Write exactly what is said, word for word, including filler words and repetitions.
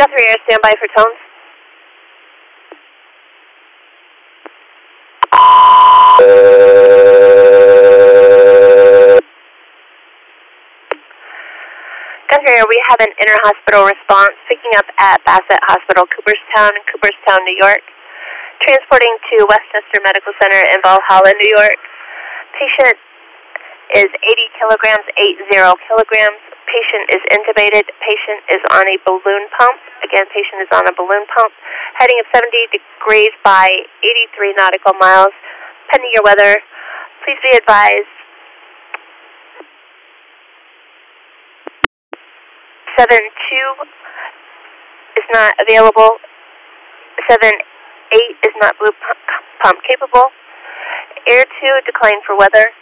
Guthrie Air, stand by for tones. Guthrie Air, we have an inter-hospital response picking up at Bassett Hospital, Cooperstown, Cooperstown, New York. Transporting to Westchester Medical Center in Valhalla, New York. Patient is eighty kilograms, eighty kilograms. Patient is intubated. Patient is on a balloon pump. Again, patient is on a balloon pump. Heading of seventy degrees by eighty-three nautical miles. Pending your weather, please be advised. seven two is not available. seven eight is not blue pump capable. Air two declined for weather.